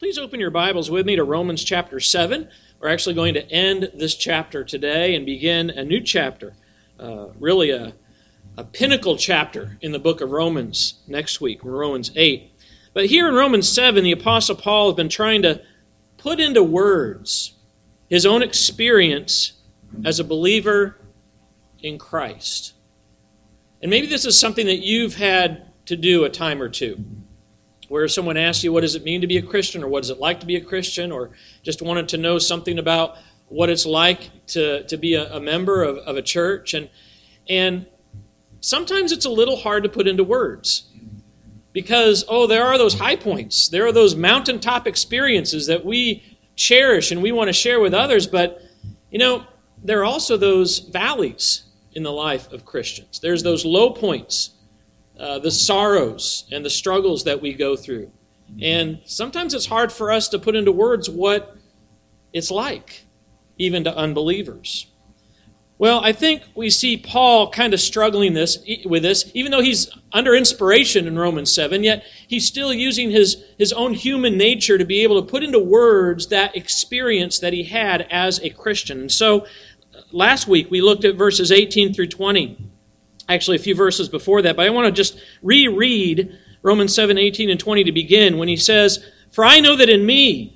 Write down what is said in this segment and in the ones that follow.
Please open your Bibles with me to Romans chapter 7. We're actually going to end this chapter today and begin a new chapter, really a pinnacle chapter in the book of Romans next week, Romans 8. But here in Romans 7, the Apostle Paul has been trying to put into words his own experience as a believer in Christ. And maybe this is something that you've had to do a time or two, where someone asks you, what does it mean to be a Christian, or what is it like to be a Christian, or just wanted to know something about what it's like to be a member of a church. And sometimes it's a little hard to put into words because, there are those high points. There are those mountaintop experiences that we cherish and we want to share with others. But, there are also those valleys in the life of Christians. There's those low points, the sorrows and the struggles that we go through. And sometimes it's hard for us to put into words what it's like, even to unbelievers. Well, I think we see Paul kind of struggling with this, even though he's under inspiration in Romans 7, yet he's still using his own human nature to be able to put into words that experience that he had as a Christian. And so last week we looked at verses 18 through 20. Actually, a few verses before that, but I want to just reread Romans 7, 18 and 20 to begin, when he says, "For I know that in me,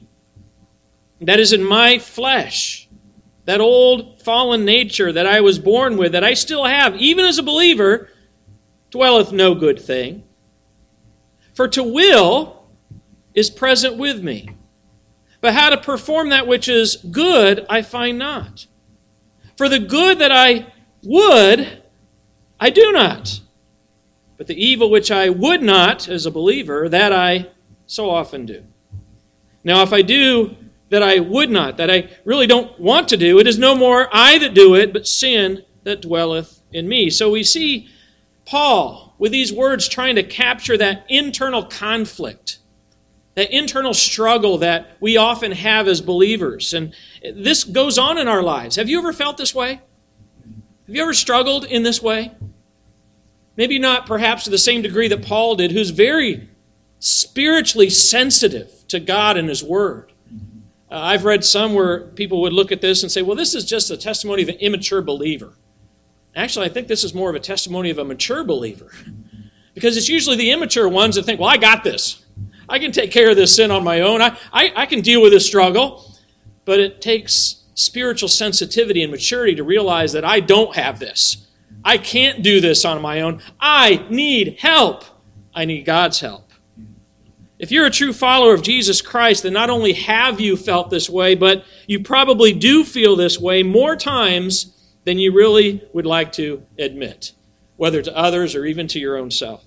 that is in my flesh, that old fallen nature that I was born with, that I still have, even as a believer, dwelleth no good thing. For to will is present with me, but how to perform that which is good I find not. For the good that I would, I do not. But the evil which I would not, as a believer, that I so often do. Now if I do that I would not, that I really don't want to do, it is no more I that do it, but sin that dwelleth in me." So we see Paul, with these words, trying to capture that internal conflict, that internal struggle that we often have as believers. And this goes on in our lives. Have you ever felt this way? Have you ever struggled in this way? Maybe not perhaps to the same degree that Paul did, who's very spiritually sensitive to God and His Word. I've read some where people would look at this and say, well, this is just a testimony of an immature believer. Actually, I think this is more of a testimony of a mature believer. Because it's usually the immature ones that think, well, I got this. I can take care of this sin on my own. I can deal with this struggle. But it takes spiritual sensitivity and maturity to realize that I don't have this. I can't do this on my own. I need help. I need God's help. If you're a true follower of Jesus Christ, then not only have you felt this way, but you probably do feel this way more times than you really would like to admit, whether to others or even to your own self.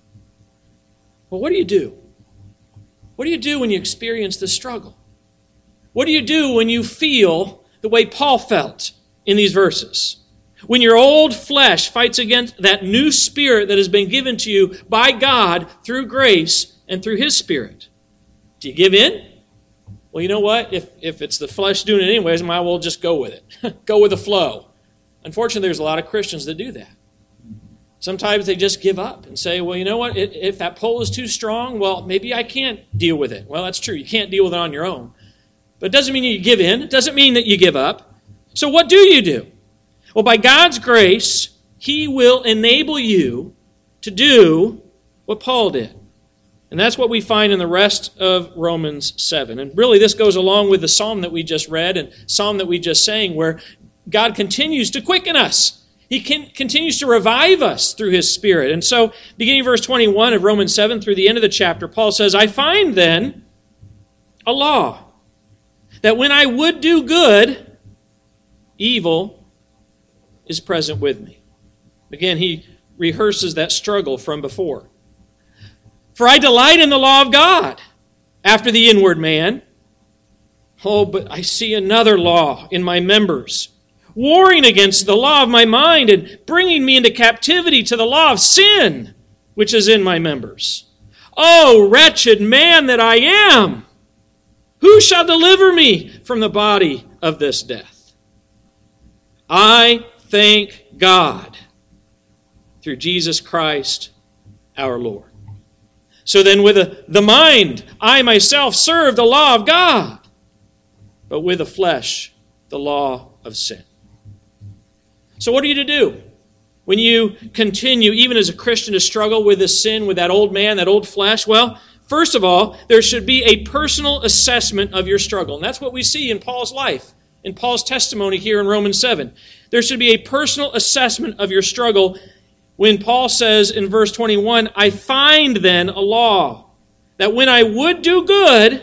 Well, what do you do? What do you do when you experience this struggle? What do you do when you feel the way Paul felt in these verses? When your old flesh fights against that new spirit that has been given to you by God through grace and through His Spirit. Do you give in? Well, you know what? If it's the flesh doing it anyways, I might well just go with it. Go with the flow. Unfortunately, there's a lot of Christians that do that. Sometimes they just give up and say, well, you know what? If that pull is too strong, well, maybe I can't deal with it. Well, that's true. You can't deal with it on your own. But it doesn't mean you give in. It doesn't mean that you give up. So what do? Well, by God's grace, He will enable you to do what Paul did. And that's what we find in the rest of Romans 7. And really, this goes along with the psalm that we just read and psalm that we just sang, where God continues to quicken us. He continues to revive us through His Spirit. And so, beginning verse 21 of Romans 7 through the end of the chapter, Paul says, "I find then a law, that when I would do good, evil is present with me." Again, he rehearses that struggle from before. "For I delight in the law of God after the inward man. Oh, but I see another law in my members, warring against the law of my mind and bringing me into captivity to the law of sin, which is in my members. Oh, wretched man that I am! Who shall deliver me from the body of this death? I thank God through Jesus Christ our Lord." So then with the mind, I myself serve the law of God, but with the flesh, the law of sin. So what are you to do when you continue, even as a Christian, to struggle with this sin, with that old man, that old flesh? Well, first of all, there should be a personal assessment of your struggle. And that's what we see in Paul's life, in Paul's testimony here in Romans 7. There should be a personal assessment of your struggle when Paul says in verse 21, I find then a law, that when I would do good,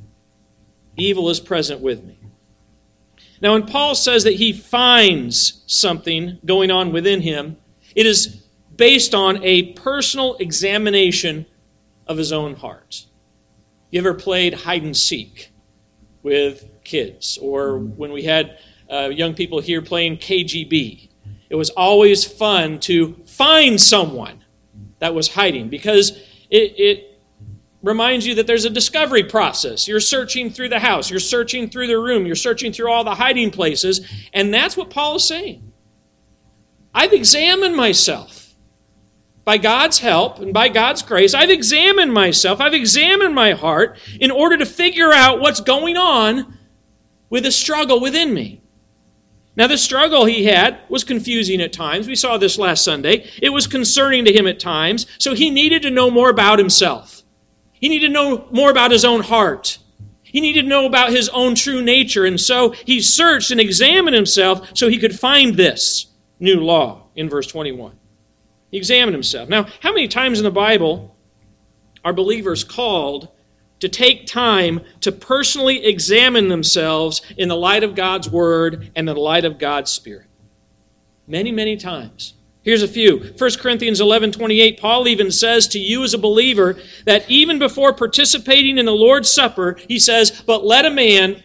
evil is present with me. Now, when Paul says that he finds something going on within him, it is based on a personal examination of his own heart. You ever played hide and seek with kids? Or when we had young people here playing KGB, it was always fun to find someone that was hiding because it reminds you that there's a discovery process. You're searching through the house, you're searching through the room, you're searching through all the hiding places, and that's what Paul is saying. I've examined myself. By God's help and by God's grace, I've examined myself, I've examined my heart in order to figure out what's going on with the struggle within me. Now, the struggle he had was confusing at times. We saw this last Sunday. It was concerning to him at times, so he needed to know more about himself. He needed to know more about his own heart. He needed to know about his own true nature, and so he searched and examined himself so he could find this new law in verse 21. He examined himself. Now, how many times in the Bible are believers called to take time to personally examine themselves in the light of God's Word and in the light of God's Spirit? Many, many times. Here's a few. 1 Corinthians 11:28, Paul even says to you as a believer that even before participating in the Lord's Supper, he says, but let a man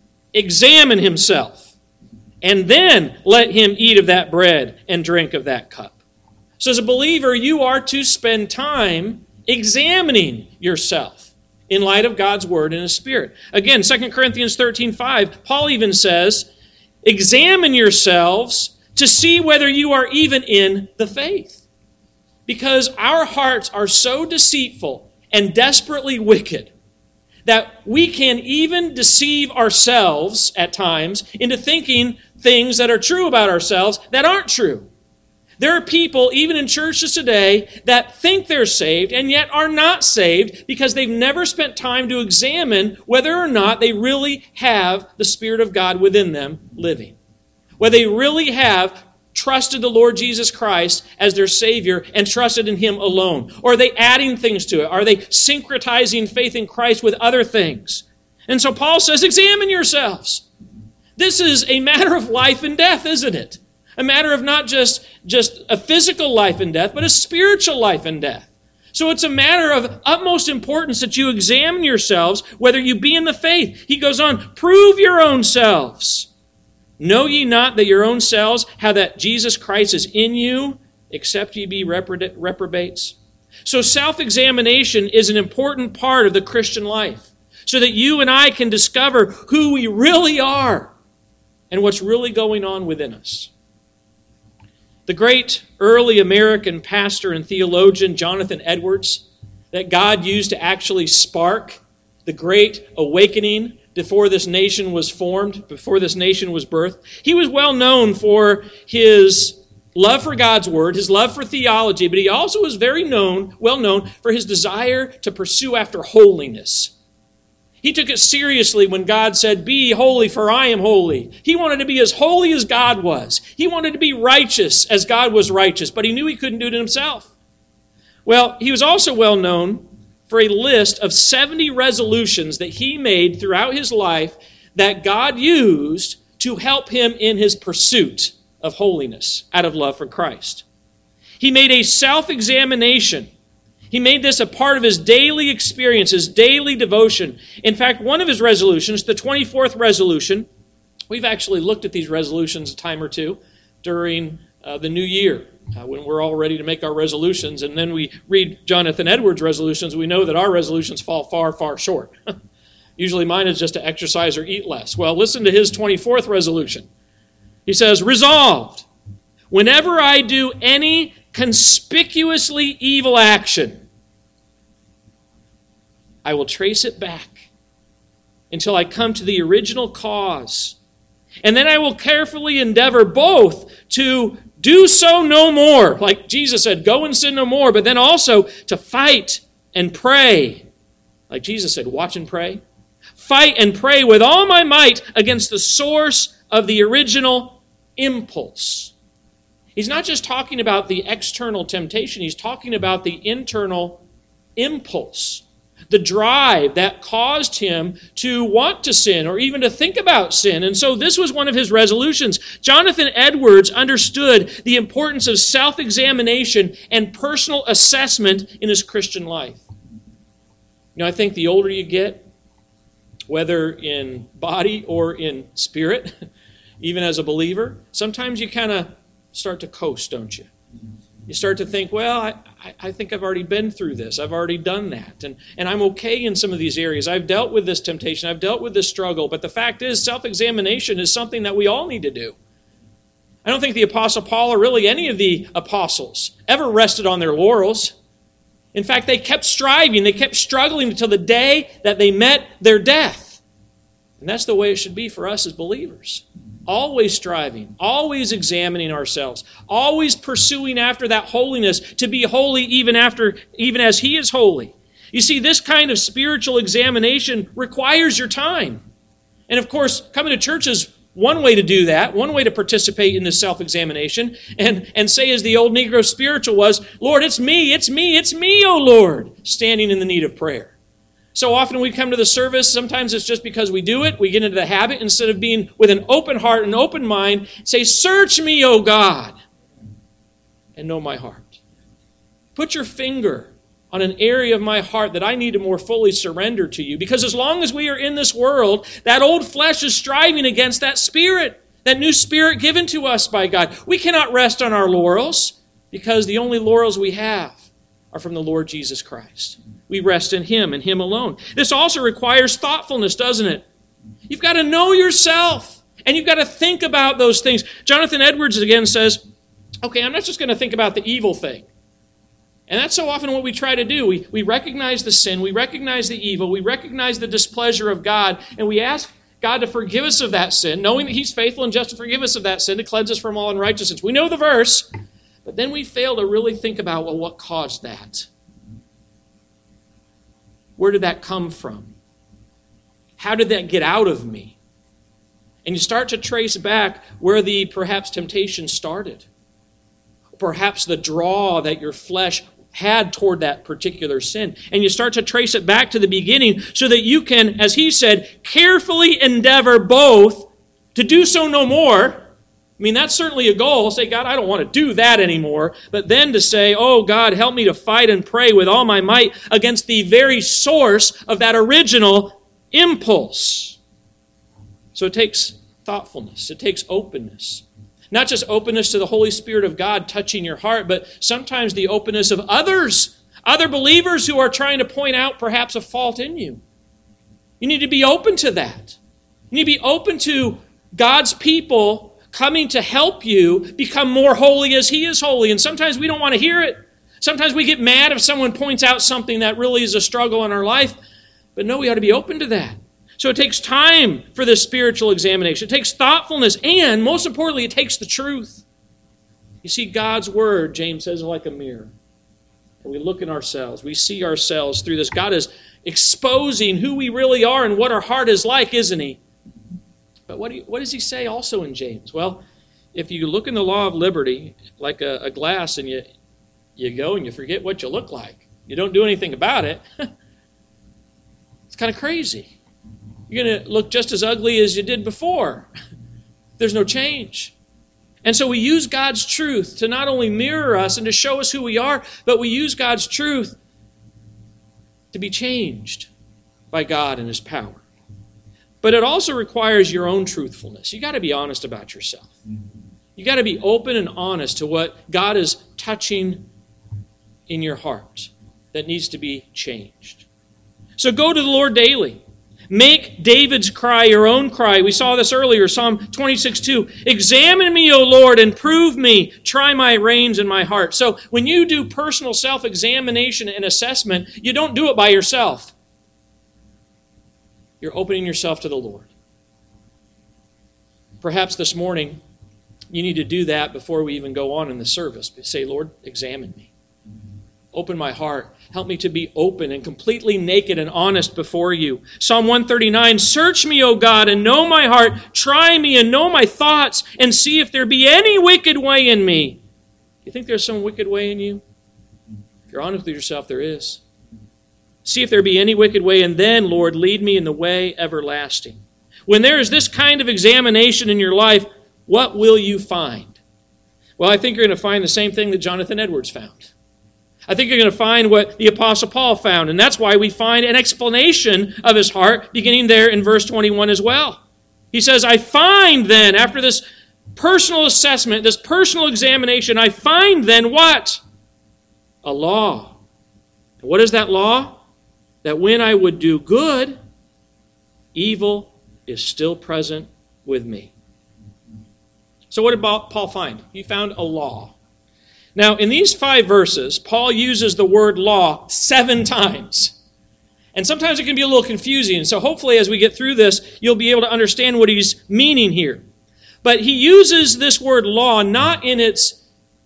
examine himself, and then let him eat of that bread and drink of that cup. So as a believer, you are to spend time examining yourself in light of God's Word and His Spirit. Again, 2 Corinthians 13:5, Paul even says, examine yourselves to see whether you are even in the faith. Because our hearts are so deceitful and desperately wicked that we can even deceive ourselves at times into thinking things that are true about ourselves that aren't true. There are people, even in churches today, that think they're saved and yet are not saved because they've never spent time to examine whether or not they really have the Spirit of God within them living. Whether they really have trusted the Lord Jesus Christ as their Savior and trusted in Him alone. Or are they adding things to it? Are they syncretizing faith in Christ with other things? And so Paul says, examine yourselves. This is a matter of life and death, isn't it? A matter of not just a physical life and death, but a spiritual life and death. So it's a matter of utmost importance that you examine yourselves, whether you be in the faith. He goes on, prove your own selves. Know ye not that your own selves, how that Jesus Christ is in you, except ye be reprobates? So self-examination is an important part of the Christian life, so that you and I can discover who we really are and what's really going on within us. The great early American pastor and theologian Jonathan Edwards, that God used to actually spark the great awakening before this nation was formed, before this nation was birthed. He was well known for his love for God's Word, his love for theology, but he also was well known for his desire to pursue after holiness. He took it seriously when God said, be holy, for I am holy. He wanted to be as holy as God was. He wanted to be righteous as God was righteous, but he knew he couldn't do it himself. Well, he was also well known for a list of 70 resolutions that he made throughout his life that God used to help him in his pursuit of holiness out of love for Christ. He made a self-examination. He made this a part of his daily experience, his daily devotion. In fact, one of his resolutions, the 24th resolution, we've actually looked at these resolutions a time or two during the new year, when we're all ready to make our resolutions, and then we read Jonathan Edwards' resolutions, we know that our resolutions fall far, far short. Usually mine is just to exercise or eat less. Well, listen to his 24th resolution. He says, resolved, whenever I do any conspicuously evil action, I will trace it back until I come to the original cause. And then I will carefully endeavor both to do so no more. Like Jesus said, go and sin no more. But then also to fight and pray. Like Jesus said, watch and pray. Fight and pray with all my might against the source of the original impulse. He's not just talking about the external temptation. He's talking about the internal impulse. The drive that caused him to want to sin or even to think about sin. And so this was one of his resolutions. Jonathan Edwards understood the importance of self-examination and personal assessment in his Christian life. You know, I think the older you get, whether in body or in spirit, even as a believer, sometimes you kind of start to coast, don't you? You start to think, well, I think I've already been through this. I've already done that. And I'm okay in some of these areas. I've dealt with this temptation. I've dealt with this struggle. But the fact is, self-examination is something that we all need to do. I don't think the Apostle Paul or really any of the apostles ever rested on their laurels. In fact, they kept striving. They kept struggling until the day that they met their death. And that's the way it should be for us as believers. Always striving, always examining ourselves, always pursuing after that holiness, to be holy even as He is holy. You see, this kind of spiritual examination requires your time. And of course, coming to church is one way to do that, one way to participate in this self-examination, and say as the old Negro spiritual was, Lord, it's me, O Lord, standing in the need of prayer. So often we come to the service, sometimes it's just because we do it, we get into the habit, instead of being with an open heart and open mind, say, search me, O God, and know my heart. Put your finger on an area of my heart that I need to more fully surrender to you. Because as long as we are in this world, that old flesh is striving against that spirit, that new spirit given to us by God. We cannot rest on our laurels, because the only laurels we have are from the Lord Jesus Christ. We rest in Him and Him alone. This also requires thoughtfulness, doesn't it? You've got to know yourself, and you've got to think about those things. Jonathan Edwards again says, okay, I'm not just going to think about the evil thing. And that's so often what we try to do. We recognize the sin, we recognize the evil, we recognize the displeasure of God, and we ask God to forgive us of that sin, knowing that He's faithful and just to forgive us of that sin, to cleanse us from all unrighteousness. We know the verse, but then we fail to really think about, well, what caused that? Where did that come from? How did that get out of me? And you start to trace back where the perhaps temptation started. Perhaps the draw that your flesh had toward that particular sin. And you start to trace it back to the beginning so that you can, as he said, carefully endeavor both to do so no more. I mean, that's certainly a goal. Say, God, I don't want to do that anymore. But then to say, oh, God, help me to fight and pray with all my might against the very source of that original impulse. So it takes thoughtfulness. It takes openness. Not just openness to the Holy Spirit of God touching your heart, but sometimes the openness of others, other believers who are trying to point out perhaps a fault in you. You need to be open to that. You need to be open to God's people coming to help you become more holy as He is holy. And sometimes we don't want to hear it. Sometimes we get mad if someone points out something that really is a struggle in our life. But no, we ought to be open to that. So it takes time for this spiritual examination. It takes thoughtfulness, and most importantly, it takes the truth. You see, God's Word, James says, is like a mirror. And we look in ourselves. We see ourselves through this. God is exposing who we really are and what our heart is like, isn't He? But what does He say also in James? Well, if you look in the law of liberty like a glass and you go and you forget what you look like, you don't do anything about it, it's kind of crazy. You're going to look just as ugly as you did before. There's no change. And so we use God's truth to not only mirror us and to show us who we are, but we use God's truth to be changed by God and His power. But it also requires your own truthfulness. You got to be honest about yourself. You got to be open and honest to what God is touching in your heart that needs to be changed. So go to the Lord daily. Make David's cry your own cry. We saw this earlier, Psalm 26:2. Examine me, O Lord, and prove me. Try my reins and my heart. So when you do personal self-examination and assessment, you don't do it by yourself. You're opening yourself to the Lord. Perhaps this morning, you need to do that before we even go on in the service. Say, Lord, examine me. Open my heart. Help me to be open and completely naked and honest before you. Psalm 139, search me, O God, and know my heart. Try me and know my thoughts, and see if there be any wicked way in me. You think there's some wicked way in you? If you're honest with yourself, there is. See if there be any wicked way, and then, Lord, lead me in the way everlasting. When there is this kind of examination in your life, what will you find? Well, I think you're going to find the same thing that Jonathan Edwards found. I think you're going to find what the Apostle Paul found, and that's why we find an explanation of his heart beginning there in verse 21 as well. He says, I find then, after this personal assessment, this personal examination, I find then what? A law. And what is that law? That when I would do good, evil is still present with me. So what did Paul find? He found a law. Now, in these 5 verses, Paul uses the word law 7 times. And sometimes it can be a little confusing. So hopefully as we get through this, you'll be able to understand what he's meaning here. But he uses this word law not in its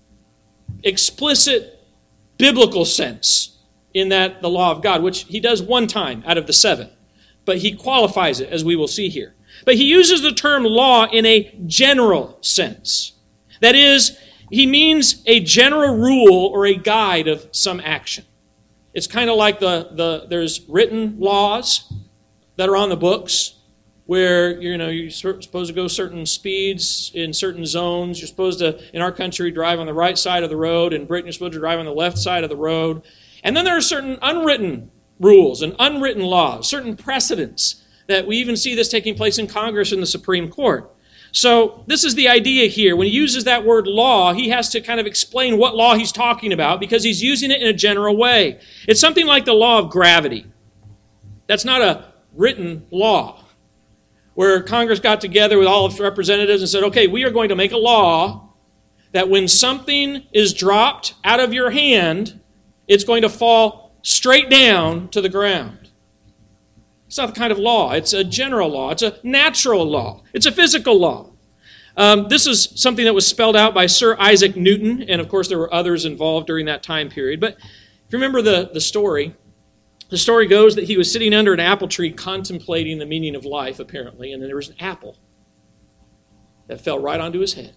explicit biblical sense, in that the law of God, which he does 1 time out of the 7. But he qualifies it, as we will see here. But he uses the term law in a general sense. That is, he means a general rule or a guide of some action. It's kind of like there's written laws that are on the books where, you're supposed to go certain speeds in certain zones. You're supposed to, in our country, drive on the right side of the road. In Britain, you're supposed to drive on the left side of the road. And then there are certain unwritten rules and unwritten laws, certain precedents that we even see this taking place in Congress and the Supreme Court. So this is the idea here. When he uses that word law, he has to kind of explain what law he's talking about because he's using it in a general way. It's something like the law of gravity. That's not a written law where Congress got together with all its representatives and said, okay, we are going to make a law that when something is dropped out of your hand, it's going to fall straight down to the ground. It's not the kind of law. It's a general law. It's a natural law. It's a physical law. This is something that was spelled out by Sir Isaac Newton, and of course there were others involved during that time period. But if you remember the story goes that he was sitting under an apple tree contemplating the meaning of life, apparently, and then there was an apple that fell right onto his head.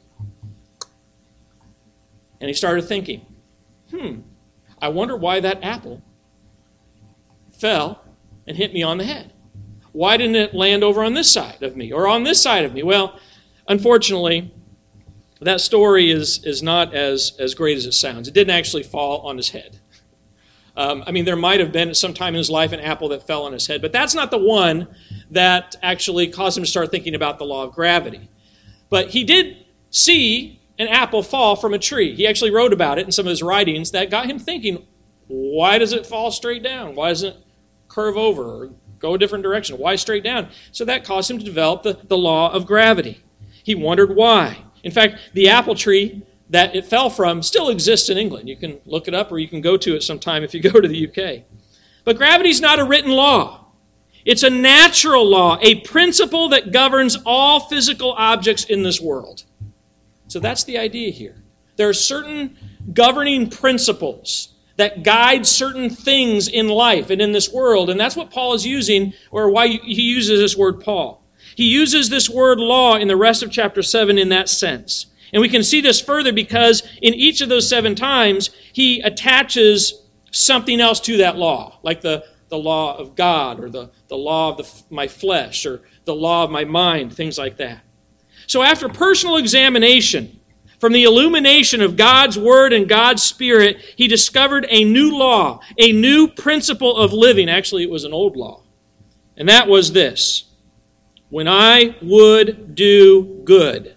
And he started thinking, I wonder why that apple fell and hit me on the head. Why didn't it land over on this side of me or on this side of me? Well, unfortunately, that story is not as great as it sounds. It didn't actually fall on his head. There might have been at some time in his life an apple that fell on his head, but that's not the one that actually caused him to start thinking about the law of gravity. But he did see an apple fall from a tree. He actually wrote about it in some of his writings that got him thinking, why does it fall straight down? Why doesn't it curve over or go a different direction? Why straight down? So that caused him to develop the law of gravity. He wondered why. In fact, the apple tree that it fell from still exists in England. You can look it up or you can go to it sometime if you go to the UK. But gravity is not a written law. It's a natural law, a principle that governs all physical objects in this world. So that's the idea here. There are certain governing principles that guide certain things in life and in this world. And that's what Paul is using, or why he uses this word Paul. He uses this word law in the rest of chapter 7 in that sense. And we can see this further because in each of those 7 times, he attaches something else to that law, like the law of God or the law of my flesh or the law of my mind, things like that. So after personal examination, from the illumination of God's Word and God's Spirit, he discovered a new law, a new principle of living. Actually, it was an old law. And that was this: when I would do good,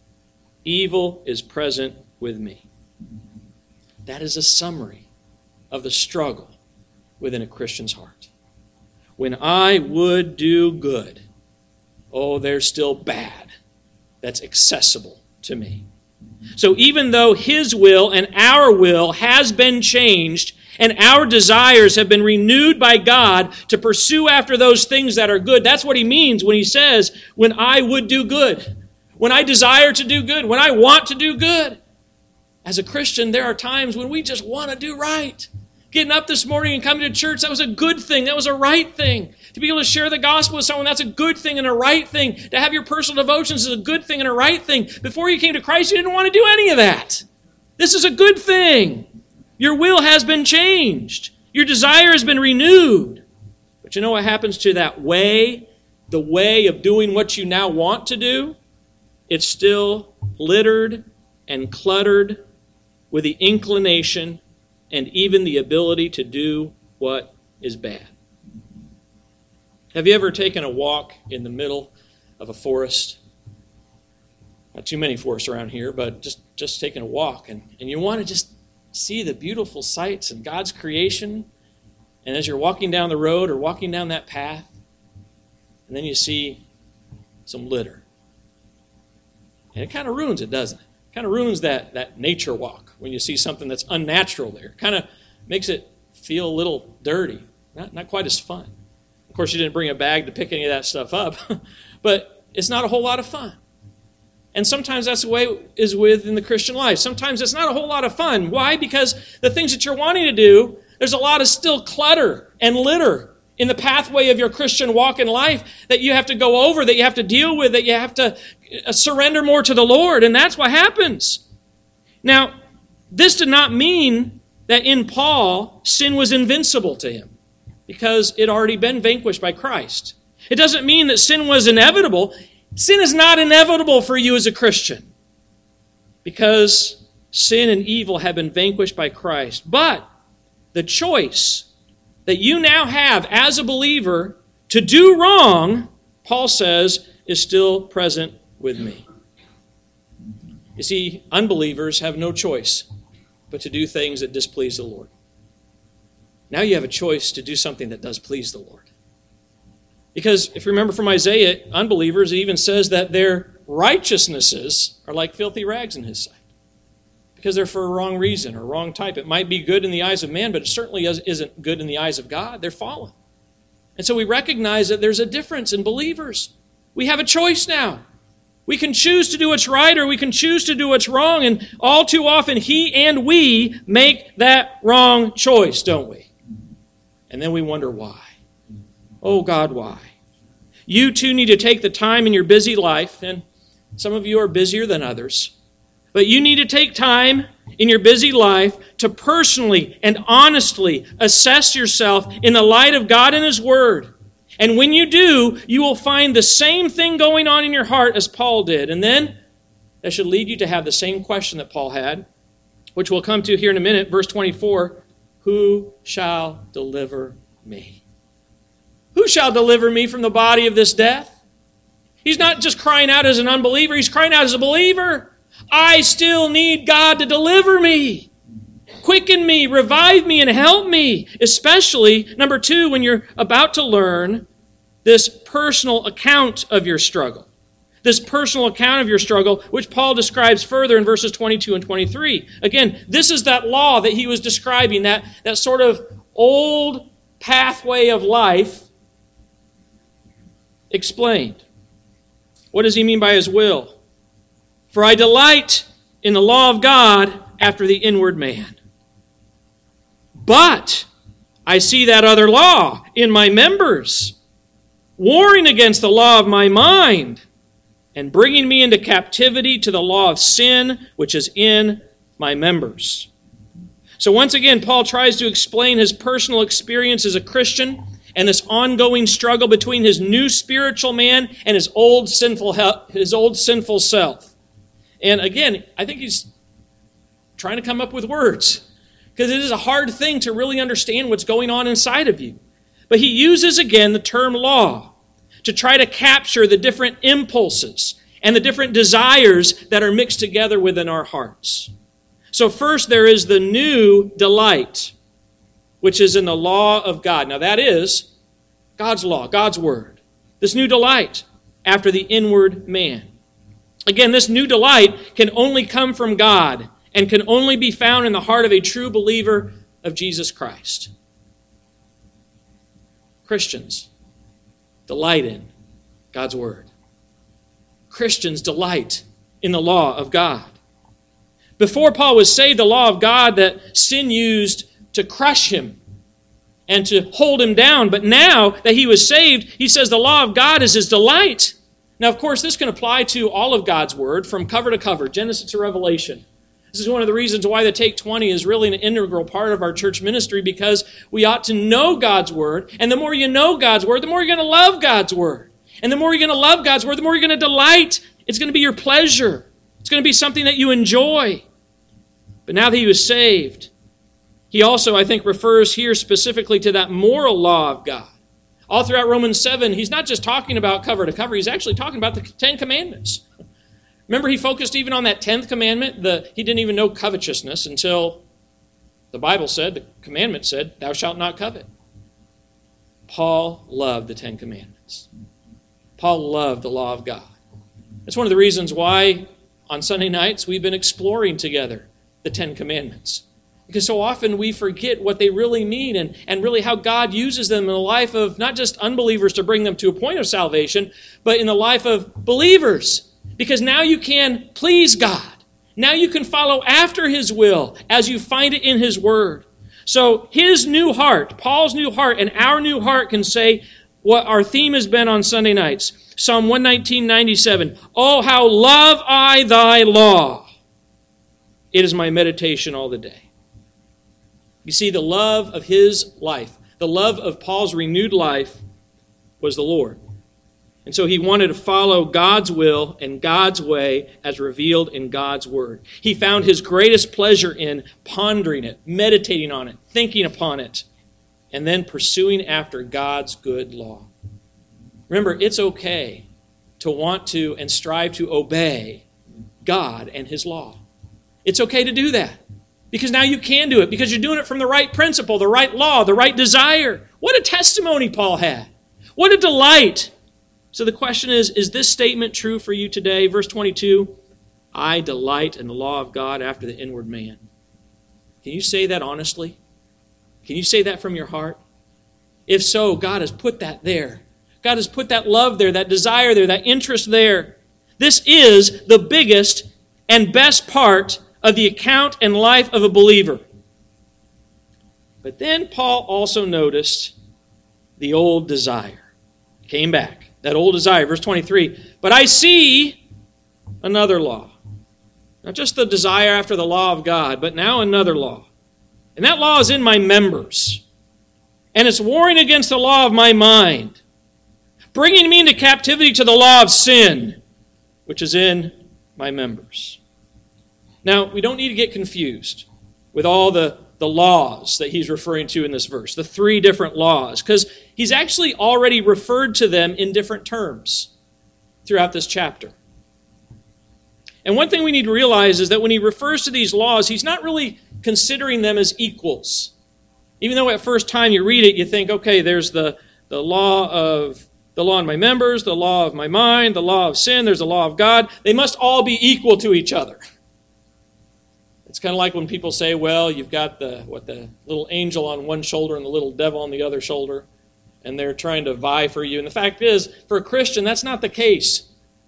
evil is present with me. That is a summary of the struggle within a Christian's heart. When I would do good, there's still bad that's accessible to me. So even though his will and our will has been changed, And our desires have been renewed by God to pursue after those things that are good. That's what he means when he says, when I would do good, when I desire to do good, when I want to do good. As a Christian, there are times when we just want to do right. Getting up this morning and coming to church, that was a good thing. That was a right thing. To be able to share the gospel with someone, that's a good thing and a right thing. To have your personal devotions is a good thing and a right thing. Before you came to Christ, you didn't want to do any of that. This is a good thing. Your will has been changed. Your desire has been renewed. But you know what happens to that way, the way of doing what you now want to do? It's still littered and cluttered with the inclination and even the ability to do what is bad. Have you ever taken a walk in the middle of a forest? Not too many forests around here, but just taking a walk. And you want to just see the beautiful sights and God's creation. And as you're walking down the road or walking down that path, and then you see some litter. And it kind of ruins it, doesn't it? It kind of ruins that nature walk when you see something that's unnatural there. It kind of makes it feel a little dirty, not quite as fun. Of course, you didn't bring a bag to pick any of that stuff up, but it's not a whole lot of fun. And sometimes that's the way it is within the Christian life. Sometimes it's not a whole lot of fun. Why? Because the things that you're wanting to do, there's a lot of still clutter and litter in the pathway of your Christian walk in life that you have to go over, that you have to deal with, that you have to surrender more to the Lord. And that's what happens. Now, this did not mean that in Paul, sin was invincible to him, because it had already been vanquished by Christ. It doesn't mean that sin was inevitable. Sin is not inevitable for you as a Christian, because sin and evil have been vanquished by Christ. But the choice that you now have as a believer to do wrong, Paul says, is still present with me. You see, unbelievers have no choice but to do things that displease the Lord. Now you have a choice to do something that does please the Lord. Because if you remember from Isaiah, unbelievers, it even says that their righteousnesses are like filthy rags in his sight. Because they're for a wrong reason or wrong type. It might be good in the eyes of man, but it certainly isn't good in the eyes of God. They're fallen. And so we recognize that there's a difference in believers. We have a choice now. We can choose to do what's right or we can choose to do what's wrong. And all too often, he and we make that wrong choice, don't we? And then we wonder why. Oh, God, why? You too need to take the time in your busy life, and some of you are busier than others, but you need to take time in your busy life to personally and honestly assess yourself in the light of God and His Word. And when you do, you will find the same thing going on in your heart as Paul did. And then that should lead you to have the same question that Paul had, which we'll come to here in a minute, verse 24. Who shall deliver me? Who shall deliver me from the body of this death? He's not just crying out as an unbeliever, he's crying out as a believer. I still need God to deliver me. Quicken me, revive me, and help me. Especially, number 2, when you're about to learn this personal account of your struggle. This personal account of your struggle, which Paul describes further in verses 22 and 23. Again, this is that law that he was describing, that sort of old pathway of life explained. What does he mean by his will? For I delight in the law of God after the inward man. But I see that other law in my members, warring against the law of my mind, and bringing me into captivity to the law of sin, which is in my members. So once again, Paul tries to explain his personal experience as a Christian and this ongoing struggle between his new spiritual man and his old sinful self. And again, I think he's trying to come up with words, because it is a hard thing to really understand what's going on inside of you. But he uses again the term law to try to capture the different impulses and the different desires that are mixed together within our hearts. So first there is the new delight, which is in the law of God. Now that is God's law, God's word. This new delight after the inward man. Again, this new delight can only come from God and can only be found in the heart of a true believer of Jesus Christ. Christians delight in God's Word. Christians delight in the law of God. Before Paul was saved, the law of God that sin used to crush him and to hold him down. But now that he was saved, he says the law of God is his delight. Now, of course, this can apply to all of God's Word from cover to cover, Genesis to Revelation. This is one of the reasons why the Take 20 is really an integral part of our church ministry, because we ought to know God's Word. And the more you know God's Word, the more you're going to love God's Word. And the more you're going to love God's Word, the more you're going to delight. It's going to be your pleasure. It's going to be something that you enjoy. But now that he was saved, he also, I think, refers here specifically to that moral law of God. All throughout Romans 7, he's not just talking about cover to cover, he's actually talking about the Ten Commandments. Remember, he focused even on that 10th commandment. He didn't even know covetousness until the Bible said, the commandment said, thou shalt not covet. Paul loved the 10 Commandments. Paul loved the law of God. That's one of the reasons why on Sunday nights we've been exploring together the 10 Commandments. Because so often we forget what they really mean and really how God uses them in the life of not just unbelievers to bring them to a point of salvation, but in the life of believers. Because now you can please God. Now you can follow after His will as you find it in His Word. So his new heart, Paul's new heart, and our new heart can say what our theme has been on Sunday nights. Psalm 119:97. Oh, how love I thy law. It is my meditation all the day. You see, the love of his life, the love of Paul's renewed life was the Lord. And so he wanted to follow God's will and God's way as revealed in God's Word. He found his greatest pleasure in pondering it, meditating on it, thinking upon it, and then pursuing after God's good law. Remember, it's okay to want to and strive to obey God and His law. It's okay to do that because now you can do it because you're doing it from the right principle, the right law, the right desire. What a testimony Paul had. What a delight. So the question is this statement true for you today? Verse 22, I delight in the law of God after the inward man. Can you say that honestly? Can you say that from your heart? If so, God has put that there. God has put that love there, that desire there, that interest there. This is the biggest and best part of the account and life of a believer. But then Paul also noticed the old desire. Came back. That old desire, verse 23. But I see another law. Not just the desire after the law of God, but now another law. And that law is in my members. And it's warring against the law of my mind, bringing me into captivity to the law of sin, which is in my members. Now, we don't need to get confused with all the laws that he's referring to in this verse, the 3 different laws, because he's actually already referred to them in different terms throughout this chapter. And one thing we need to realize is that when he refers to these laws, he's not really considering them as equals. Even though at first time you read it, you think, okay, there's the law in my members, the law of my mind, the law of sin, there's the law of God. They must all be equal to each other. It's kind of like when people say, well, you've got the little angel on one shoulder and the little devil on the other shoulder, and they're trying to vie for you. And the fact is, for a Christian, that's not the case.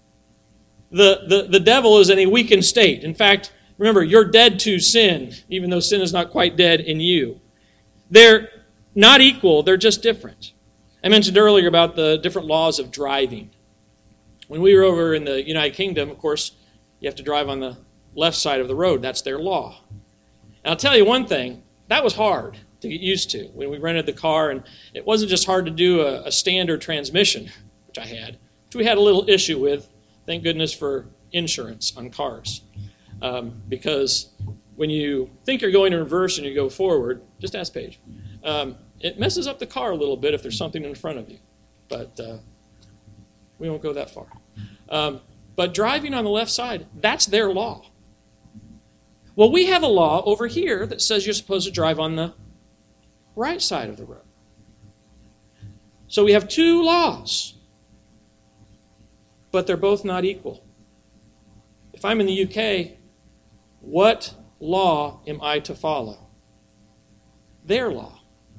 The devil is in a weakened state. In fact, remember, you're dead to sin, even though sin is not quite dead in you. They're not equal, they're just different. I mentioned earlier about the different laws of driving. When we were over in the United Kingdom, of course, you have to drive on the left side of the road. That's their law. And I'll tell you one thing, that was hard to get used to when we rented the car. And it wasn't just hard to do a standard transmission, which I had, which we had a little issue with. Thank goodness for insurance on cars. Because when you think you're going in reverse and you go forward, just ask Paige, it messes up the car a little bit if there's something in front of you. But we won't go that far. But driving on the left side, that's their law. Well, we have a law over here that says you're supposed to drive on the right side of the road. So we have 2 laws, but they're both not equal. If I'm in the UK, what law am I to follow? their law.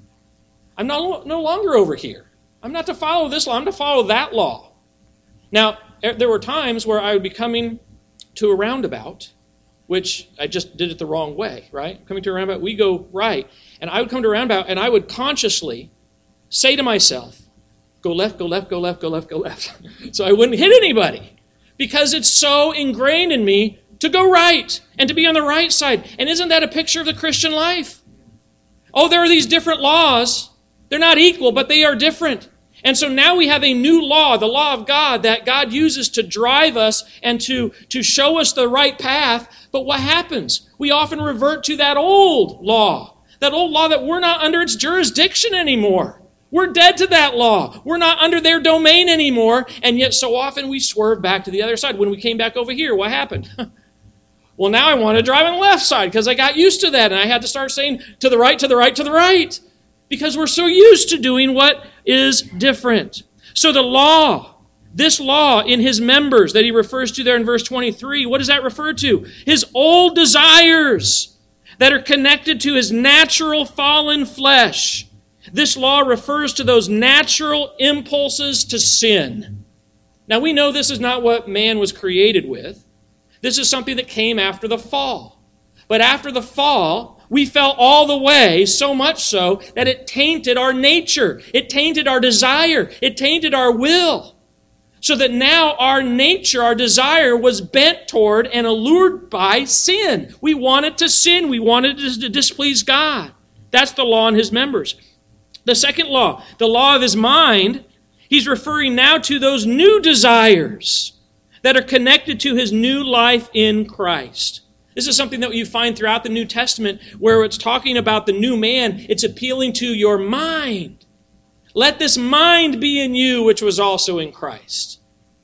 I'm no longer over here. I'm not to follow this law. I'm to follow that law. Now, there were times where I would be coming to a roundabout, which I just did it the wrong way, right? Coming to a roundabout, we go right. And I would come to a roundabout, and I would consciously say to myself, go left, go left, go left, go left, go left. So I wouldn't hit anybody, because it's so ingrained in me to go right and to be on the right side. And isn't that a picture of the Christian life? Oh, there are these different laws. They're not equal, but they are different. And so now we have a new law, the law of God, that God uses to drive us and to show us the right path. But what happens? We often revert to that old law that we're not under its jurisdiction anymore. We're dead to that law. We're not under their domain anymore. And yet so often we swerve back to the other side. When we came back over here, what happened? Well, now I want to drive on the left side because I got used to that. And I had to start saying to the right, to the right, to the right. Because we're so used to doing what is different. So the law, this law in his members that he refers to there in verse 23, what does that refer to? His old desires that are connected to his natural fallen flesh. This law refers to those natural impulses to sin. Now we know this is not what man was created with. This is something that came after the fall. But after the fall, we fell all the way, so much so that it tainted our nature. It tainted our desire. It tainted our will. So that now our nature, our desire was bent toward and allured by sin. We wanted to sin. We wanted to displease God. That's the law in his members. The second law, the law of his mind, he's referring now to those new desires that are connected to his new life in Christ. This is something that you find throughout the New Testament where it's talking about the new man. It's appealing to your mind. Let this mind be in you, which was also in Christ.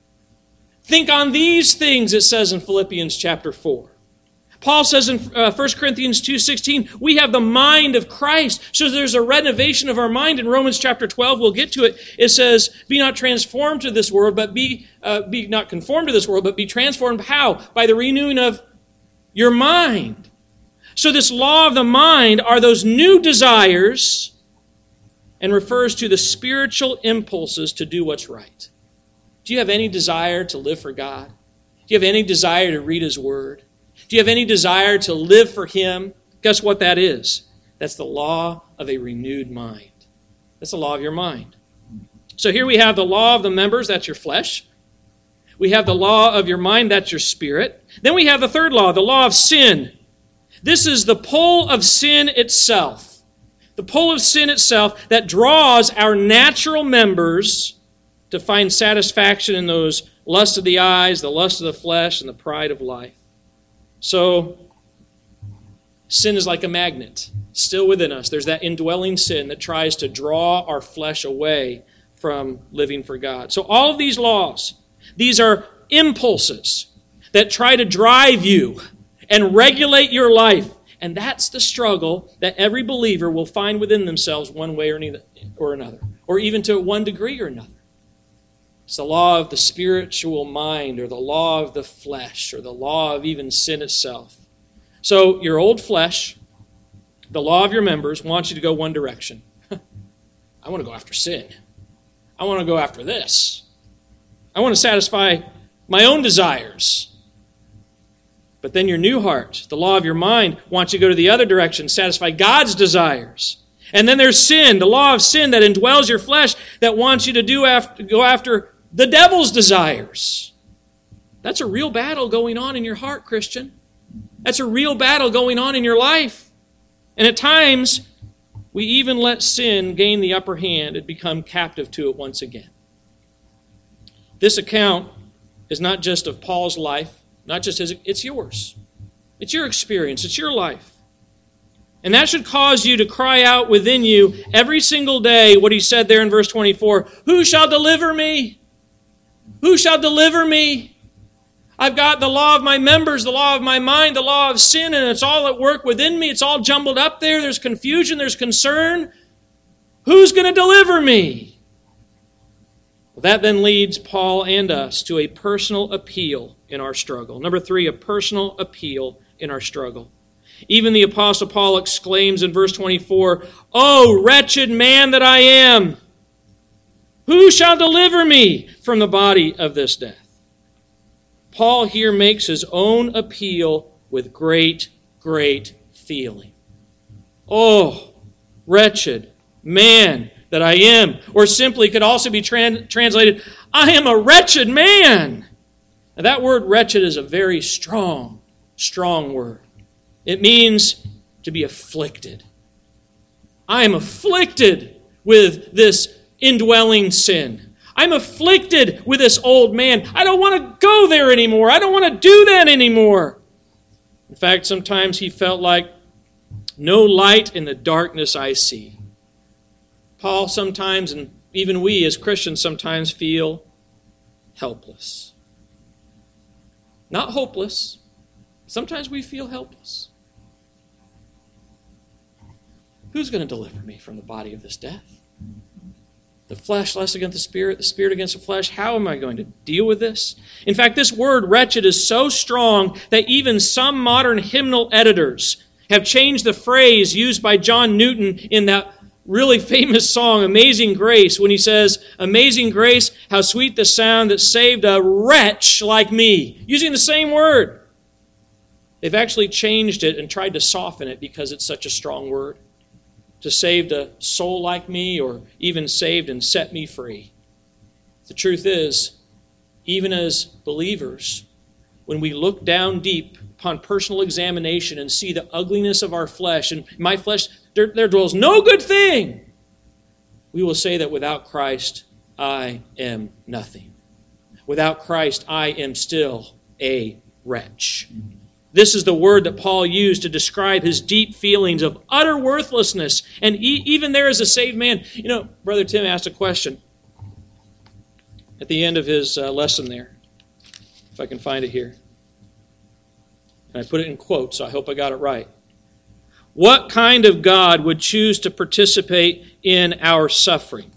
Think on these things, it says in Philippians chapter 4. Paul says in 1 Corinthians 2:16, we have the mind of Christ. So there's a renovation of our mind. In Romans chapter 12, we'll get to it. It says, be not transformed to this world, but be not conformed to this world, but be transformed. How? By the renewing of your mind. So this law of the mind are those new desires and refers to the spiritual impulses to do what's right. Do you have any desire to live for God? Do you have any desire to read his word? Do you have any desire to live for him? Guess what that is? That's the law of a renewed mind. That's the law of your mind. So here we have the law of the members, that's your flesh. We have the law of your mind, that's your spirit. Then we have the third law, the law of sin. This is the pull of sin itself. The pull of sin itself that draws our natural members to find satisfaction in those lusts of the eyes, the lust of the flesh, and the pride of life. So, sin is like a magnet, still within us. There's that indwelling sin that tries to draw our flesh away from living for God. So all of these laws, these are impulses that try to drive you and regulate your life. And that's the struggle that every believer will find within themselves one way or another, or even to one degree or another. It's the law of the spiritual mind, or the law of the flesh, or the law of even sin itself. So your old flesh, the law of your members, wants you to go one direction. I want to go after sin. I want to go after this. I want to satisfy my own desires. But then your new heart, the law of your mind, wants you to go to the other direction, satisfy God's desires. And then there's sin, the law of sin that indwells your flesh, that wants you to go after the devil's desires. That's a real battle going on in your heart, Christian. That's a real battle going on in your life. And at times, we even let sin gain the upper hand and become captive to it once again. This account is not just of Paul's life, not just his, it's yours. It's your experience, it's your life. And that should cause you to cry out within you every single day what he said there in verse 24, who shall deliver me? Who shall deliver me? I've got the law of my members, the law of my mind, the law of sin, and it's all at work within me. It's all jumbled up there. There's confusion, there's concern. Who's going to deliver me? Well, that then leads Paul and us to a personal appeal in our struggle. Number 3, a personal appeal in our struggle. Even the Apostle Paul exclaims in verse 24, "Oh, wretched man that I am! Who shall deliver me from the body of this death?" Paul here makes his own appeal with great, great feeling. "Oh, wretched man that I am." Or simply could also be translated, "I am a wretched man." Now that word wretched is a very strong word. It means to be afflicted. I am afflicted with this indwelling sin. I'm afflicted with this old man. I don't want to go there anymore. I don't want to do that anymore. In fact, sometimes he felt like, "No light in the darkness I see." Paul sometimes, and even we as Christians sometimes, feel helpless. Not hopeless. Sometimes we feel helpless. Who's going to deliver me from the body of this death? The flesh lusts against the spirit against the flesh. How am I going to deal with this? In fact, this word wretched is so strong that even some modern hymnal editors have changed the phrase used by John Newton in that really famous song, Amazing Grace, when he says, "Amazing grace, how sweet the sound that saved a wretch like me." Using the same word. They've actually changed it and tried to soften it because it's such a strong word. To save a soul like me, or even saved and set me free. The truth is, even as believers, when we look down deep upon personal examination and see the ugliness of our flesh, and my flesh, there dwells no good thing, we will say that without Christ, I am nothing. Without Christ, I am still a wretch. This is the word that Paul used to describe his deep feelings of utter worthlessness. And even there as a saved man, Brother Tim asked a question at the end of his lesson there. If I can find it here. And I put it in quotes, so I hope I got it right. What kind of God would choose to participate in our suffering?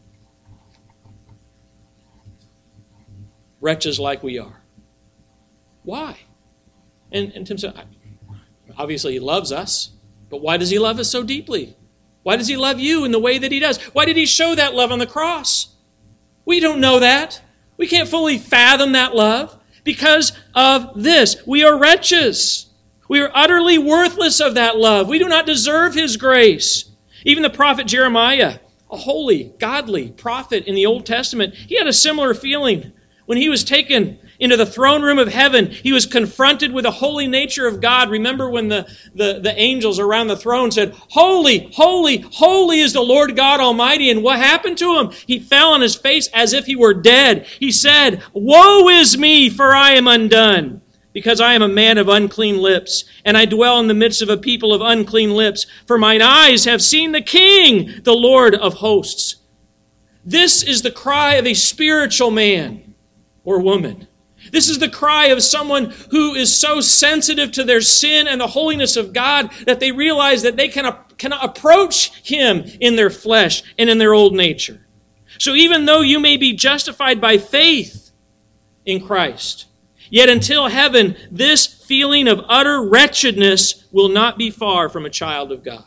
Wretches like we are. Why? And Tim said, obviously he loves us, but why does he love us so deeply? Why does he love you in the way that he does? Why did he show that love on the cross? We don't know that. We can't fully fathom that love because of this. We are wretches. We are utterly worthless of that love. We do not deserve his grace. Even the prophet Jeremiah, a holy, godly prophet in the Old Testament, he had a similar feeling. When he was taken into the throne room of heaven, he was confronted with the holy nature of God. Remember when the angels around the throne said, "Holy, holy, holy is the Lord God Almighty." And what happened to him? He fell on his face as if he were dead. He said, "Woe is me, for I am undone, because I am a man of unclean lips, and I dwell in the midst of a people of unclean lips. For mine eyes have seen the King, the Lord of hosts." This is the cry of a spiritual man or woman. This is the cry of someone who is so sensitive to their sin and the holiness of God that they realize that they cannot approach him in their flesh and in their old nature. So even though you may be justified by faith in Christ, yet until heaven, this feeling of utter wretchedness will not be far from a child of God.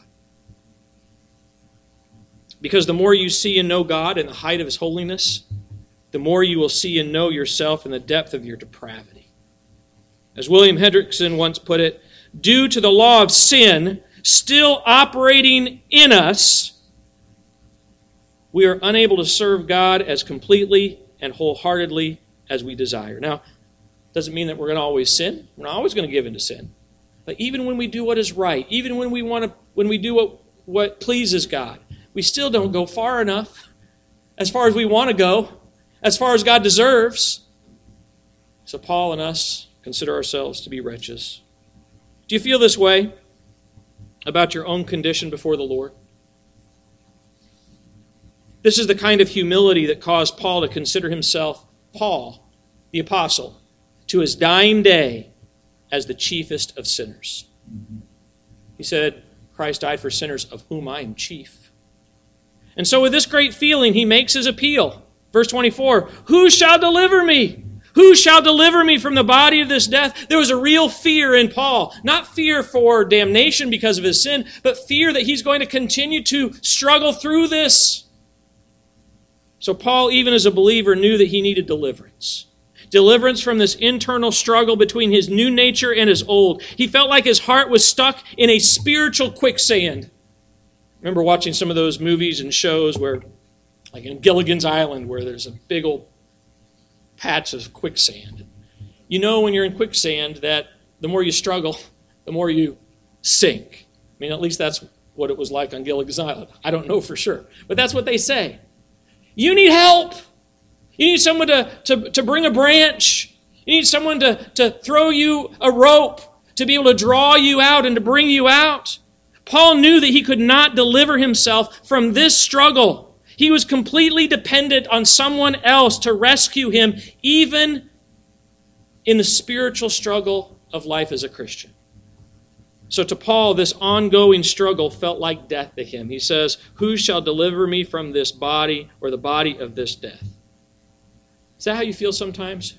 Because the more you see and know God in the height of his holiness, the more you will see and know yourself in the depth of your depravity. As William Hendrickson once put it, due to the law of sin still operating in us, we are unable to serve God as completely and wholeheartedly as we desire. Now, doesn't mean that we're going to always sin. We're not always going to give in to sin. But even when we do what is right, even when we do what pleases God, we still don't go far enough as far as we want to go, as far as God deserves. So Paul and us consider ourselves to be wretches. Do you feel this way about your own condition before the Lord? This is the kind of humility that caused Paul to consider himself, Paul, the apostle, to his dying day as the chiefest of sinners. He said, "Christ died for sinners, of whom I am chief." And so with this great feeling, he makes his appeal. Verse 24, "Who shall deliver me? Who shall deliver me from the body of this death? There was a real fear in Paul. Not fear for damnation because of his sin, but fear that he's going to continue to struggle through this. So Paul, even as a believer, knew that he needed deliverance. Deliverance from this internal struggle between his new nature and his old. He felt like his heart was stuck in a spiritual quicksand. I remember watching some of those movies and shows where, like in Gilligan's Island, where there's a big old patch of quicksand. You know when you're in quicksand that the more you struggle, the more you sink. I mean, at least that's what it was like on Gilligan's Island. I don't know for sure, but that's what they say. You need help. You need someone to bring a branch. You need someone to throw you a rope, to be able to draw you out and to bring you out. Paul knew that he could not deliver himself from this struggle. He was completely dependent on someone else to rescue him, even in the spiritual struggle of life as a Christian. So to Paul, this ongoing struggle felt like death to him. He says, who shall deliver me from this body or the body of this death? Is that how you feel sometimes?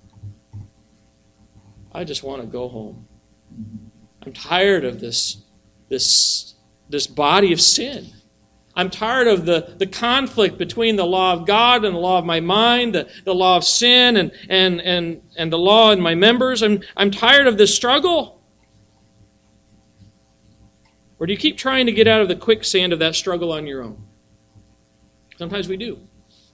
I just want to go home. I'm tired of this body of sin. I'm tired of the conflict between the law of God and the law of my mind, the law of sin and the law in my members. I'm tired of this struggle. Or do you keep trying to get out of the quicksand of that struggle on your own? Sometimes we do.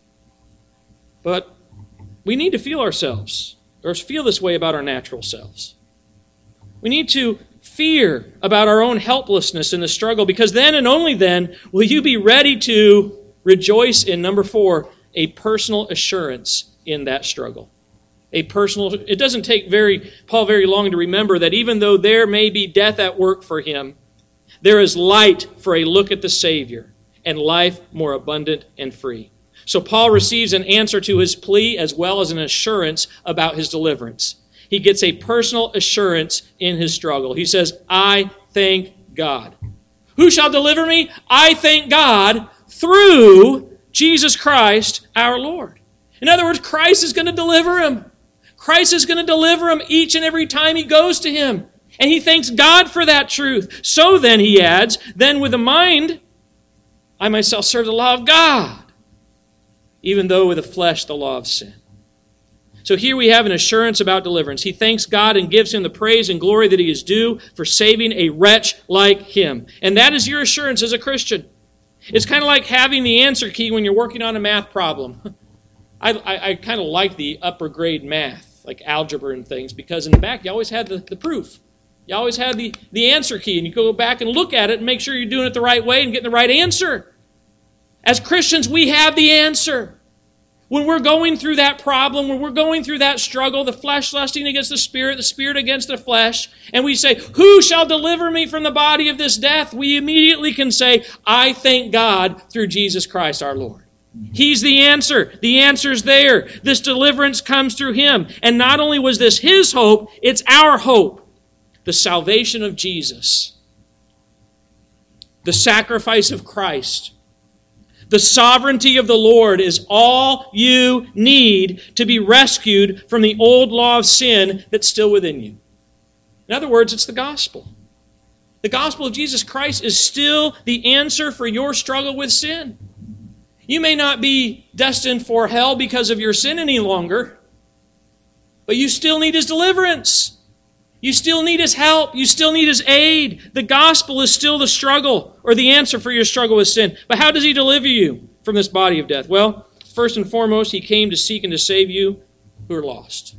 But we need to feel ourselves, or feel this way about our natural selves. We need to fear about our own helplessness in the struggle, because then and only then will you be ready to rejoice in, number 4, a personal assurance in that struggle. It doesn't take Paul very long to remember that even though there may be death at work for him, there is light for a look at the Savior and life more abundant and free. So Paul receives an answer to his plea as well as an assurance about his deliverance. He gets a personal assurance in his struggle. He says, I thank God. Who shall deliver me? I thank God through Jesus Christ our Lord. In other words, Christ is going to deliver him. Christ is going to deliver him each and every time he goes to him. And he thanks God for that truth. So then, he adds, then with the mind, I myself serve the law of God, even though with the flesh, the law of sin. So here we have an assurance about deliverance. He thanks God and gives him the praise and glory that he is due for saving a wretch like him. And that is your assurance as a Christian. It's kind of like having the answer key when you're working on a math problem. I kind of like the upper grade math, like algebra and things, because in the back you always had the proof. You always had the answer key, and you go back and look at it and make sure you're doing it the right way and getting the right answer. As Christians, we have the answer. When we're going through that problem, when we're going through that struggle, the flesh lusting against the spirit against the flesh, and we say, who shall deliver me from the body of this death? We immediately can say, I thank God through Jesus Christ our Lord. He's the answer. The answer's there. This deliverance comes through him. And not only was this his hope, it's our hope. The salvation of Jesus. The sacrifice of Christ. The sovereignty of the Lord is all you need to be rescued from the old law of sin that's still within you. In other words, it's the gospel. The gospel of Jesus Christ is still the answer for your struggle with sin. You may not be destined for hell because of your sin any longer, but you still need his deliverance. You still need his help. You still need his aid. The gospel is still the struggle or the answer for your struggle with sin. But how does he deliver you from this body of death? Well, first and foremost, he came to seek and to save you who are lost.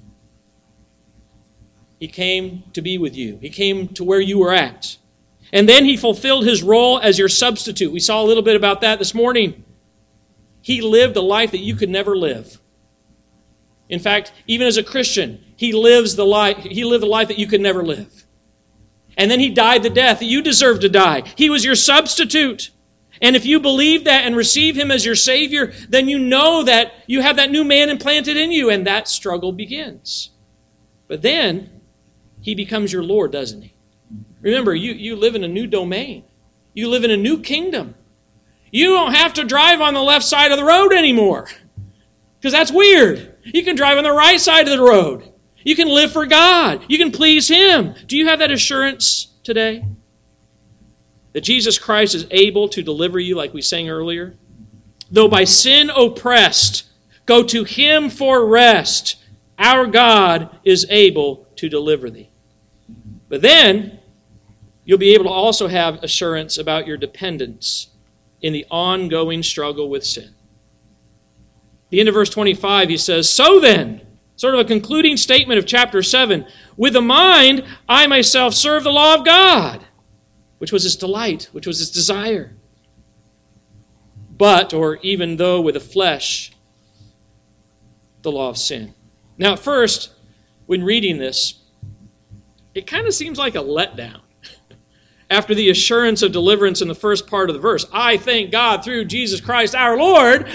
He came to be with you. He came to where you were at. And then he fulfilled his role as your substitute. We saw a little bit about that this morning. He lived a life that you could never live. In fact, even as a Christian, he lived the life that you could never live. And then he died the death that you deserve to die. He was your substitute. And if you believe that and receive him as your Savior, then you know that you have that new man implanted in you, and that struggle begins. But then he becomes your Lord, doesn't he? Remember, you live in a new domain. You live in a new kingdom. You don't have to drive on the left side of the road anymore, because that's weird. You can drive on the right side of the road. You can live for God. You can please Him. Do you have that assurance today? That Jesus Christ is able to deliver you, like we sang earlier? Though by sin oppressed, go to Him for rest. Our God is able to deliver thee. But then, you'll be able to also have assurance about your dependence in the ongoing struggle with sin. At the end of verse 25, he says, so then, sort of a concluding statement of chapter 7, with the mind, I myself serve the law of God, which was his delight, which was his desire. But, or even though with the flesh, the law of sin. Now, at first, when reading this, it kind of seems like a letdown. After the assurance of deliverance in the first part of the verse, I thank God through Jesus Christ our Lord.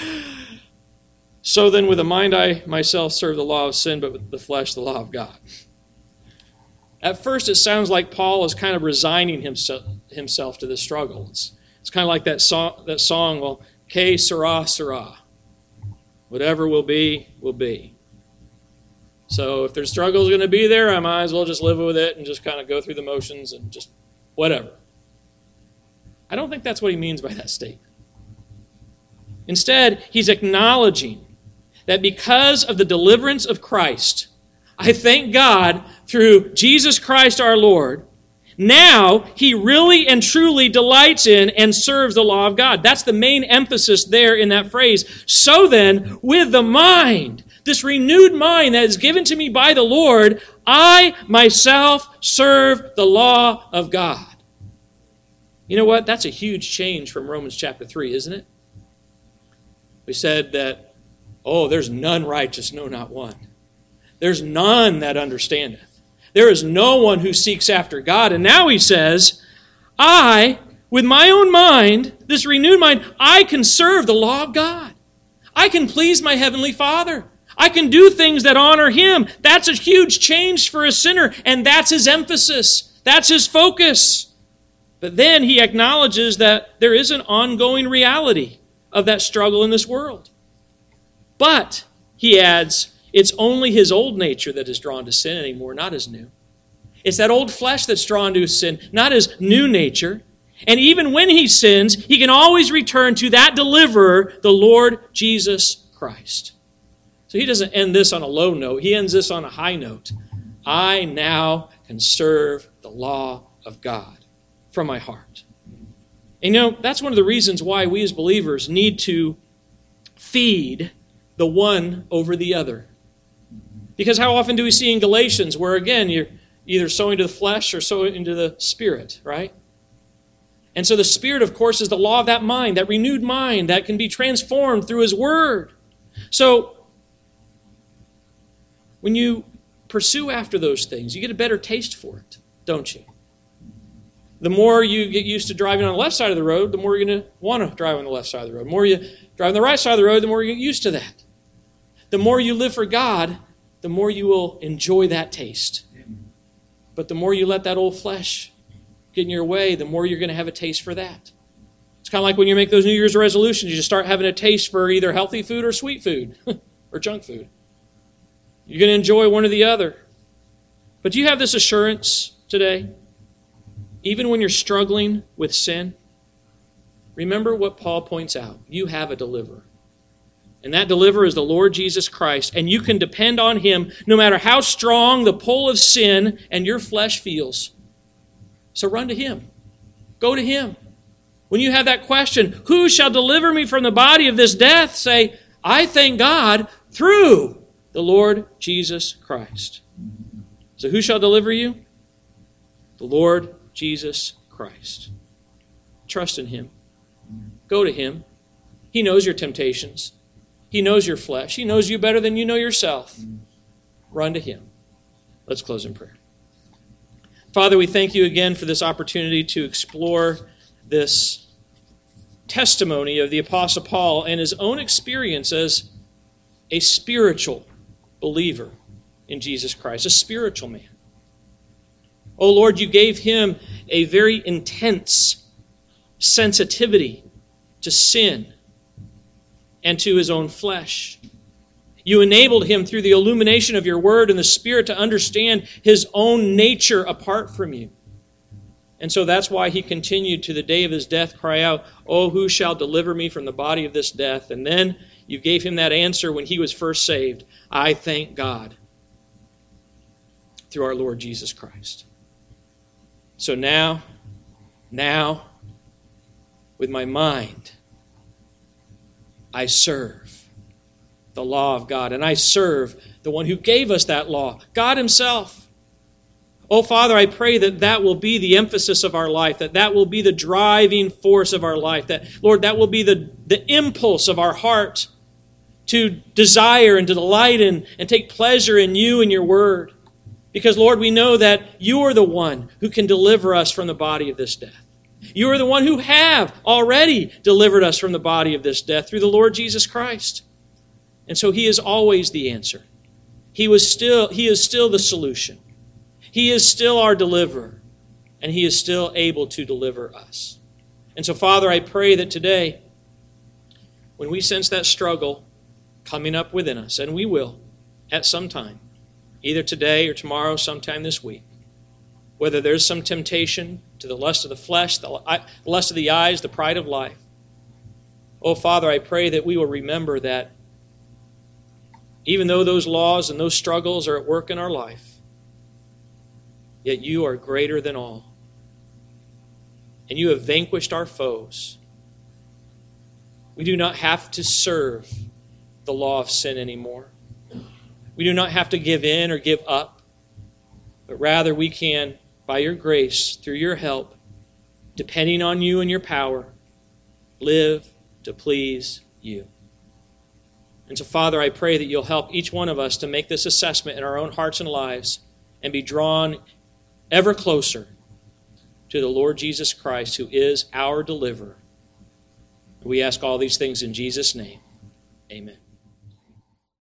So then with the mind I myself serve the law of sin, but with the flesh the law of God. At first it sounds like Paul is kind of resigning himself to this struggle. It's kind of like that song, well, que sera, sera. Whatever will be, will be. So if there's struggle is going to be there, I might as well just live with it and just kind of go through the motions and just whatever. I don't think that's what he means by that statement. Instead, he's acknowledging that because of the deliverance of Christ, I thank God through Jesus Christ our Lord, now he really and truly delights in and serves the law of God. That's the main emphasis there in that phrase. So then, with the mind, this renewed mind that is given to me by the Lord, I myself serve the law of God. You know what? That's a huge change from Romans chapter 3, isn't it? We said that, there's none righteous, no, not one. There's none that understandeth. There is no one who seeks after God. And now he says, I, with my own mind, this renewed mind, I can serve the law of God. I can please my heavenly Father. I can do things that honor Him. That's a huge change for a sinner, and that's his emphasis. That's his focus. But then he acknowledges that there is an ongoing reality of that struggle in this world. But, he adds, it's only his old nature that is drawn to sin anymore, not his new. It's that old flesh that's drawn to sin, not his new nature. And even when he sins, he can always return to that deliverer, the Lord Jesus Christ. So he doesn't end this on a low note. He ends this on a high note. I now can serve the law of God from my heart. And that's one of the reasons why we as believers need to feed the one over the other. Because how often do we see in Galatians where, again, you're either sowing to the flesh or sowing into the Spirit, right? And so the Spirit, of course, is the law of that mind, that renewed mind that can be transformed through His Word. So when you pursue after those things, you get a better taste for it, don't you? The more you get used to driving on the left side of the road, the more you're going to want to drive on the left side of the road. The more you drive on the right side of the road, the more you get used to that. The more you live for God, the more you will enjoy that taste. But the more you let that old flesh get in your way, the more you're going to have a taste for that. It's kind of like when you make those New Year's resolutions, you just start having a taste for either healthy food or sweet food or junk food. You're going to enjoy one or the other. But do you have this assurance today? Even when you're struggling with sin, remember what Paul points out. You have a deliverer. And that deliverer is the Lord Jesus Christ. And you can depend on Him no matter how strong the pull of sin and your flesh feels. So run to Him. Go to Him. When you have that question, who shall deliver me from the body of this death? Say, I thank God through the Lord Jesus Christ. So who shall deliver you? The Lord Jesus Christ. Trust in Him. Go to Him. He knows your temptations. He knows your flesh. He knows you better than you know yourself. Run to Him. Let's close in prayer. Father, we thank You again for this opportunity to explore this testimony of the Apostle Paul and his own experience as a spiritual believer in Jesus Christ, a spiritual man. Oh Lord, You gave him a very intense sensitivity to sin and to his own flesh. You enabled him through the illumination of your word and the Spirit to understand his own nature apart from you. And so that's why he continued to the day of his death cry out, "Oh, who shall deliver me from the body of this death?" And then you gave him that answer when he was first saved. "I thank God through our Lord Jesus Christ." So now, with my mind, I serve the law of God, and I serve the one who gave us that law, God himself. Oh, Father, I pray that that will be the emphasis of our life, that that will be the driving force of our life, that, Lord, that will be the impulse of our heart to desire and to delight in and take pleasure in you and your word. Because, Lord, we know that you are the one who can deliver us from the body of this death. You are the one who have already delivered us from the body of this death through the Lord Jesus Christ. And so he is always the answer. He is still the solution. He is still our deliverer, and he is still able to deliver us. And so, Father, I pray that today, when we sense that struggle coming up within us, and we will at some time, either today or tomorrow, sometime this week, whether there's some temptation to the lust of the flesh, the lust of the eyes, the pride of life. Oh, Father, I pray that we will remember that even though those laws and those struggles are at work in our life, yet you are greater than all. And you have vanquished our foes. We do not have to serve the law of sin anymore. We do not have to give in or give up, but rather we can, by your grace, through your help, depending on you and your power, live to please you. And so, Father, I pray that you'll help each one of us to make this assessment in our own hearts and lives and be drawn ever closer to the Lord Jesus Christ, who is our deliverer. We ask all these things in Jesus' name. Amen.